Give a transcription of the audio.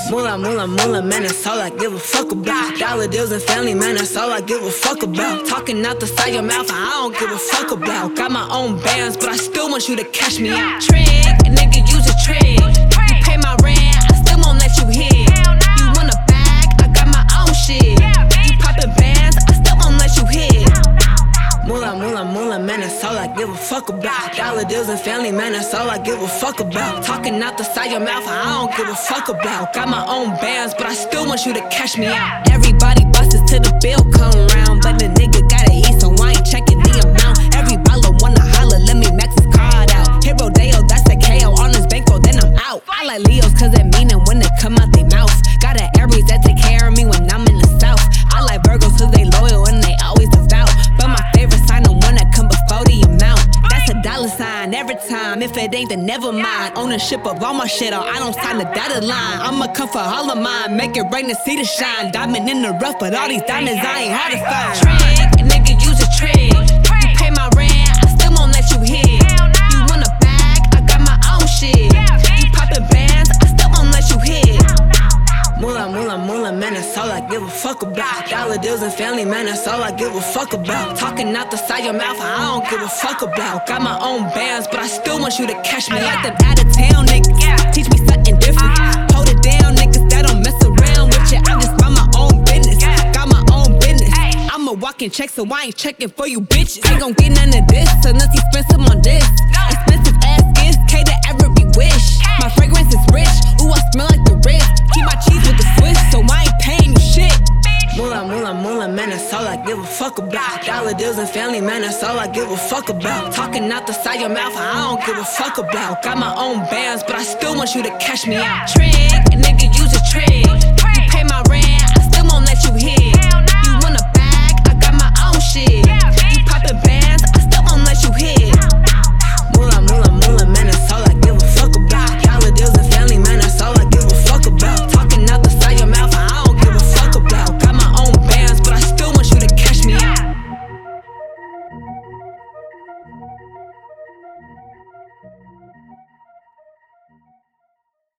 Moolah, moolah, moolah, man, that's all I give a fuck about. Dollar deals and family, man, that's all I give a fuck about. Talking out the side your mouth, I don't give a fuck about. Got my own bands, but I still want you to cash me out. Trick, a nigga use a trick. You pay my rent, I still won't let you hit. You want a bag, I got my own shit. You poppin' bands, I still won't let you hit. Moolah, moolah, moolah, man, that's all I give a fuck about. Dollar deals and family, man, that's all I give a fuck about. Talking out the side your mouth, I don't give a fuck about. Got my own bands, but I still want you to cash me out. Everybody buses till the bill come round, but the nigga gotta eat, so I ain't checking the amount. Every baller wanna holler, let me max his card out. Hit Rodeo, that's a KO on his bankroll, then I'm out. I like Leos cause they mean it when they come out they mouth. Got an Aries that take care of me when I'm in the south. I like Virgos cause they loyal and they always devout. But my favorite sign, the one that come before the amount. That's a dollar sign every time. If it ain't, then never mind. Ownership of all my shit, or I don't sign the dotted line. I'ma come for all of mine, make it rain to see the shine. Diamond in the rough, but all these diamonds I ain't hard to find. Trick, a nigga use a trick. You pay my rent, I still won't let you hit. You want a bag, I got my own shit. You poppin' bands, I still won't let you hit. Moolah, moolah, moolah, man, that's all I give a fuck about. Dollar deals and family, man, that's all I give a fuck about. Talking out the side your mouth, I don't give a fuck about. Got my own bands, but I still want you to cash me out. Them out of town niggas, teach me something different. Hold it down, niggas that don't mess around with you. I just mind my own business, got my own business. I'm a walking check, so I ain't checking for you bitches. Ain't gon' get none of this unless you spend some on this. Expensive ass skins, cater every wish. My fragrance is rich, ooh, I smell like the wrist. Keep my cheese with the Swiss, so I ain't paying you shit. Moolah, moolah, moolah, man, that's all I give a fuck about. Dollar deals and family, man, that's all I give a fuck about. Talking out the side your mouth, I don't give a fuck about. Got my own bands, but I still want you to cash me out. Trick, a nigga use a trick.